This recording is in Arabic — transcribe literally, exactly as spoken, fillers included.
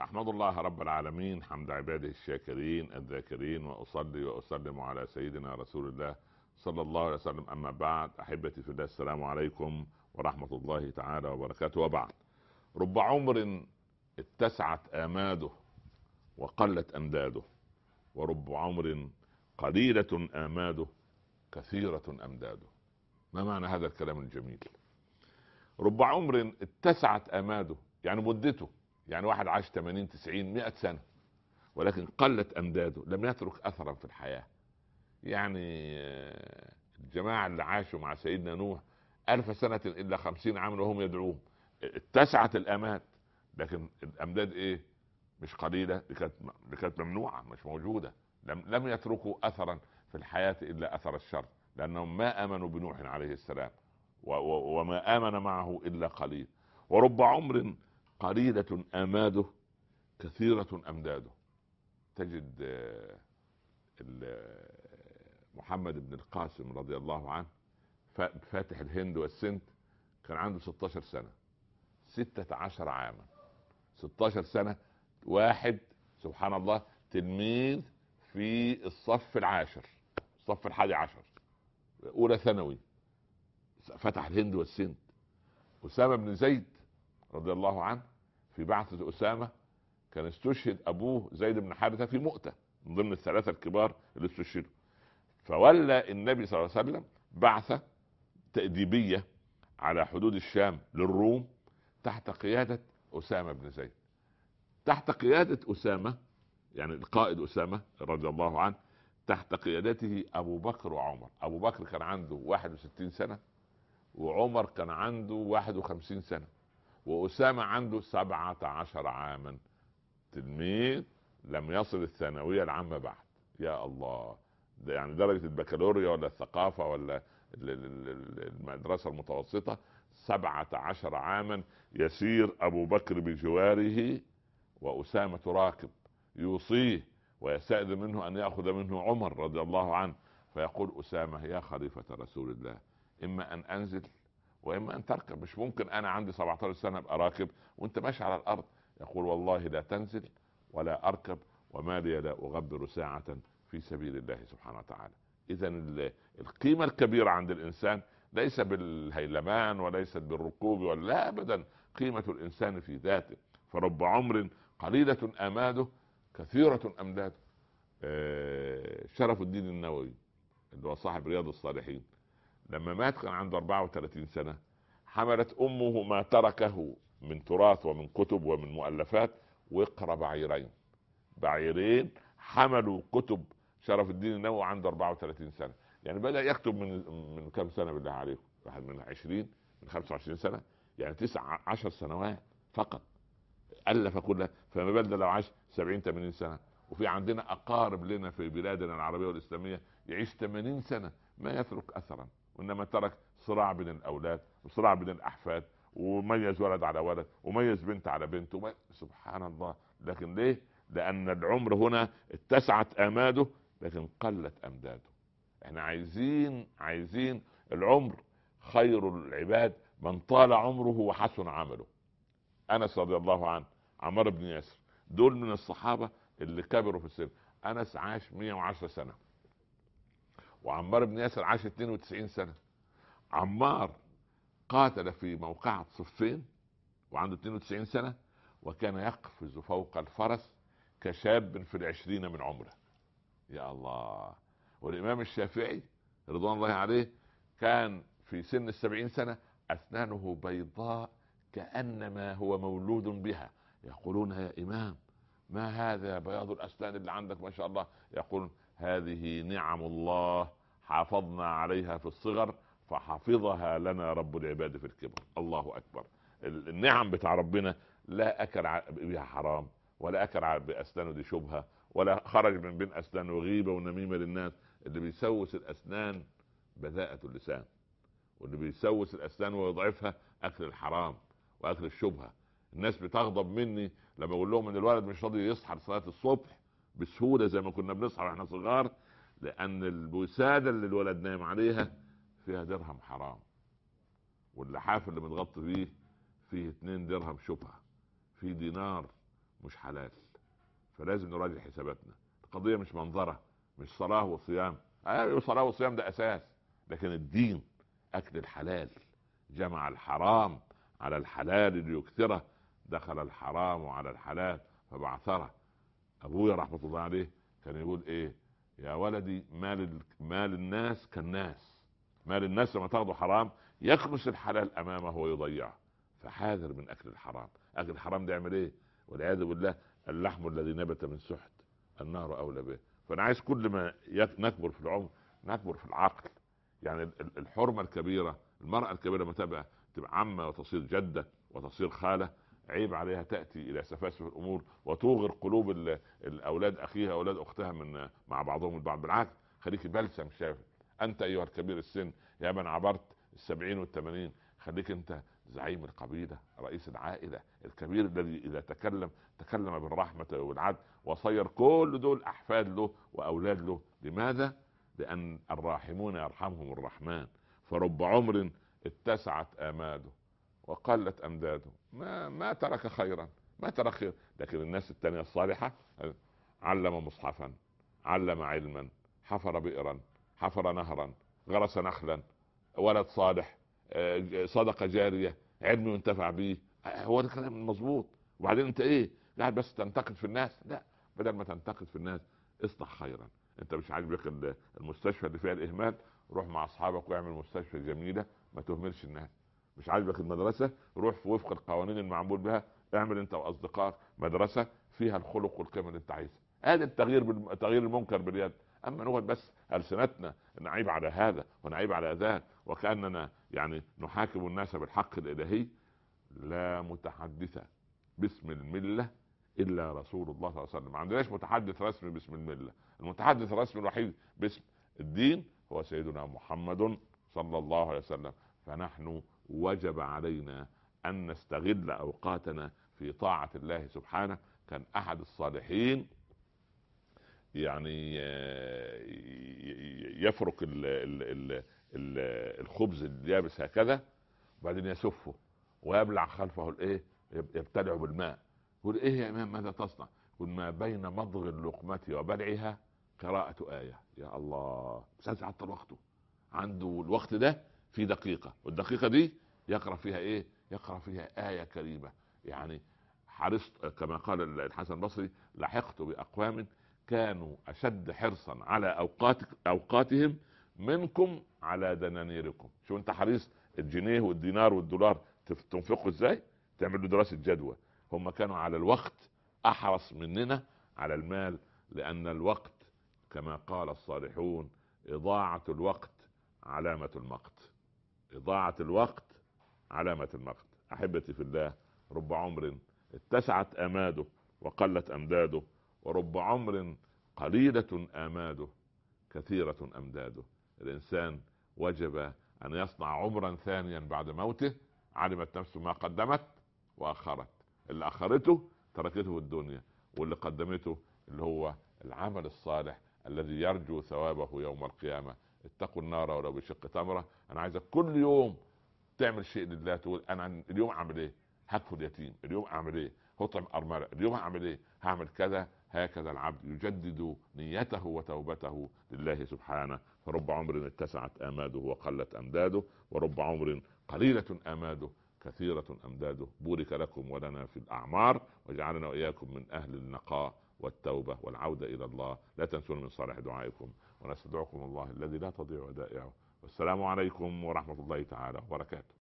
أحمد الله رب العالمين حمد عباده الشاكرين الذاكرين، وأصلي وأسلم على سيدنا رسول الله صلى الله عليه وسلم. أما بعد، أحبتي في الله، السلام عليكم ورحمة الله تعالى وبركاته. وبعد، رب عمر اتسعت آماده وقلت أمداده، ورب عمر قليلة آماده كثيرة أمداده. ما معنى هذا الكلام الجميل؟ رب عمر اتسعت آماده يعني مدته، يعني واحد عاش ثمانين تسعين مئة سنة، ولكن قلت أمداده، لم يترك أثرا في الحياة. يعني الجماعة اللي عاشوا مع سيدنا نوح ألف سنة إلا خمسين عاما وهم يدعوهم، اتسعت الآماد، لكن الأمداد إيه؟ مش قليلة، دي كانت ممنوعة، مش موجودة. لم, لم يتركوا أثرا في الحياة إلا أثر الشر، لأنهم ما آمنوا بنوح عليه السلام، و و وما آمن معه إلا قليل. ورب عمر قليلة آماده كثيرة أمداده. تجد محمد بن القاسم رضي الله عنه فاتح الهند والسند، كان عنده ستة عشر سنة، ستة عشر عاما، ستة عشر سنة. واحد سبحان الله تلميذ في الصف العاشر، الصف الحادي عشر، أولى ثانوي، فتح الهند والسند. أسامة بن زيد رضي الله عنه في بعثة أسامة كان استشهد أبوه زيد بن حارثة في مؤتة، من ضمن الثلاثة الكبار اللي استشهدوا. فولى النبي صلى الله عليه وسلم بعثة تأديبية على حدود الشام للروم تحت قيادة أسامة بن زيد. تحت قيادة أسامة، يعني القائد أسامة رضي الله عنه، تحت قيادته أبو بكر وعمر. أبو بكر كان عنده واحد وستين سنة، وعمر كان عنده واحد وخمسين سنة، وأسامة عنده سبعة عشر عاما، تلميذ لم يصل الثانوية العامة بعد. يا الله، ده يعني درجة البكالوريا ولا الثقافة ولا المدرسة المتوسطة. سبعة عشر عاما يسير أبو بكر بجواره، وأسامة راكب يوصيه ويستأذن منه أن يأخذ منه عمر رضي الله عنه. فيقول أسامة: يا خليفة رسول الله، إما أن أنزل وإما أن تركب، مش ممكن أنا عندي سبعة عشر سنة أبقى راكب وأنت ماشي على الأرض. يقول: والله لا تنزل ولا أركب، وما لي لا أغبر ساعة في سبيل الله سبحانه وتعالى. إذا القيمة الكبيرة عند الإنسان ليس بالهيلمان وليست بالركوب، ولا أبدا، قيمة الإنسان في ذاته. فرب عمر قليلة آماده كثيرة أمداده. شرف الدين النووي اللي هو صاحب رياض الصالحين، لما مات كان عنده أربعة وثلاثين سنة. حملت أمه ما تركه من تراث ومن كتب ومن مؤلفات، وقر بعيرين، بعيرين حملوا كتب شرف الدين النووي عنده أربعة وثلاثين سنة. يعني بدأ يكتب من من كم سنة بالله عليكم؟ واحد من عشرين، من خمسة وعشرين سنة، يعني تسع عشر سنوات فقط ألف كلها. فما بالك لو عاش سبعين ثمانين سنة. وفي عندنا أقارب لنا في بلادنا العربية والإسلامية يعيش ثمانين سنة ما يترك أثرا، وإنما ترك صراع بين الأولاد وصراع بين الأحفاد، وميز ولد على ولد وميز بنت على بنت وميز... سبحان الله. لكن ليه؟ لأن العمر هنا اتسعت آماده لكن قلت أمداده. احنا عايزين عايزين العمر. خير العباد من طال عمره وحسن عمله. أنس رضي الله عنه، عمار بن ياسر، دول من الصحابة اللي كبروا في السن. أنس عاش مئة وعشرة سنة، وعمار بن ياسر عاش اثنين وتسعين سنة. عمار قاتل في موقعة صفين وعنده اثنين وتسعين سنة، وكان يقفز فوق الفرس كشاب في العشرين من عمره. يا الله. والإمام الشافعي رضوان الله عليه كان في سن السبعين سنة، أسنانه بيضاء كأنما هو مولود بها. يقولون: يا إمام، ما هذا بياض الأسنان اللي عندك ما شاء الله؟ يقول: هذه نعم الله حافظنا عليها في الصغر فحفظها لنا رب العباد في الكبر. الله أكبر. النعم بتاع ربنا لا أكل بها حرام، ولا أكل بأسنانه دي شبهة، ولا خرج من بين أسنانه غيبة ونميمة للناس. اللي بيسوس الأسنان بذاءة اللسان، واللي بيسوس الأسنان ويضعفها أكل الحرام وأكل الشبهة. الناس بتغضب مني لما أقول لهم إن الولد مش راضي يصحى لصلاة الصبح بسهولة زي ما كنا بنصحى واحنا صغار، لأن الوسادة اللي الولد نايم عليها فيها درهم حرام، واللحاف اللي متغطي فيه فيه اتنين درهم شبهة، في دينار مش حلال. فلازم نراجع حساباتنا. القضيه مش منظره، مش صلاه وصيام. ايوه صلاه وصيام ده اساس، لكن الدين اكل الحلال. جمع الحرام على الحلال ليكثره، دخل الحرام على الحلال فبعثره. ابويا رحمه الله عليه كان يقول ايه؟ يا ولدي مال مال الناس كالناس. مال الناس لما تاخده حرام يكنس الحلال امامه ويضيعه. فحاذر من اكل الحرام. اكل الحرام ده يعمل ايه؟ والعياذ بالله اللحم الذي نبت من سحت النار اولى به. فانا عايز كل ما نكبر في العمر نكبر في العقل. يعني الحرمه الكبيره، المراه الكبيره لما تبقى تبقى عمه وتصير جده وتصير خاله، عيب عليها تاتي الى سفاسف الامور وتوغر قلوب الاولاد اخيها اولاد اختها من مع بعضهم البعض. بالعكس خليك بلسم شافي. انت ايها الكبير السن يا من عبرت السبعين والثمانين، خليك انت زعيم القبيله، رئيس العائله الكبير الذي اذا تكلم تكلم بالرحمه والعدل، وصير كل دول احفاد له واولاد له. لماذا؟ لان الراحمون يرحمهم الرحمن. فرب عمر اتسعت اماده وقلت امداده، ما ما ترك خيرا، ما ترك خير. لكن الناس التانية الصالحة علم مصحفا، علم علما، حفر بئرا، حفر نهرا، غرس نخلا، ولد صالح، صدقة جارية، علم ينتفع به. هو ده الكلام المظبوط. وبعدين انت ايه قاعد بس تنتقد في الناس؟ لا، بدل ما تنتقد في الناس اصلح خيرا. انت مش عاجبك المستشفى اللي فيها الاهمال، روح مع اصحابك واعمل مستشفى جميلة ما تهملش الناس. مش عاجبك المدرسة، روح في وفق القوانين المعمول بها، اعمل انت واصدقائك مدرسة فيها الخلق والقيم اللي انت عايزها. هذا التغيير بال... تغيير المنكر باليد. اما نقعد بس السنتنا نعيب على هذا ونعيب على ذاك وكاننا يعني نحاكم الناس بالحق الالهي. لا متحدث باسم المله الا رسول الله صلى الله عليه وسلم. ما عندناش متحدث رسمي باسم المله. المتحدث الرسمي الوحيد باسم الدين هو سيدنا محمد صلى الله عليه وسلم. فنحن وجب علينا ان نستغل اوقاتنا في طاعة الله سبحانه. كان احد الصالحين يعني يفرك ال ال ال ال الخبز اليابس هكذا، وبعدين يسفه ويبلع خلفه الايه، يبتلع بالماء. يقول ايه يا امام ماذا تصنع؟ يقول ما بين مضغ اللقمة وبلعها قراءة آية. يا الله، مش عايز يعطل وقته. عنده الوقت ده في دقيقة، والدقيقة دي يقرأ فيها ايه؟ يقرأ فيها آية كريمة. يعني حرصت كما قال الحسن البصري لحقت بأقوام كانوا أشد حرصا على أوقات أوقاتهم منكم على دنانيركم. شو انت حريص الجنيه والدينار والدولار تنفقه ازاي؟ تعمل له دراسة جدوى. هم كانوا على الوقت أحرص مننا على المال، لأن الوقت كما قال الصالحون إضاعة الوقت علامة المقت. إضاعة الوقت علامة المقت. أحبتي في الله، رب عمر اتسعت آماده وقلت أمداده، ورب عمر قليلة آماده كثيرة أمداده. الإنسان وجب أن يصنع عمرا ثانيا بعد موته، علمت نفسه ما قدمت وأخرت. اللي أخرته تركته الدنيا، واللي قدمته اللي هو العمل الصالح الذي يرجو ثوابه يوم القيامة. اتقوا النار ولو بشق تمرة. أنا عايزك كل يوم تعمل شيء لله. تقول أنا اليوم أعمل إيه؟ هكفل يتيم. اليوم أعمل إيه؟ هطعم أرملة. اليوم أعمل إيه؟ هعمل كذا. هكذا العبد يجدد نيته وتوبته لله سبحانه. فرب عمر اتسعت آماده وقلت أمداده، ورب عمر قليلة آماده كثيرة أمداده. بورك لكم ولنا في الأعمار، وجعلنا وإياكم من أهل النقاء والتوبة والعودة إلى الله. لا تنسون من صالح دعائكم، ونستودعكم الله الذي لا تضيع ودائعه. والسلام عليكم ورحمة الله تعالى وبركاته.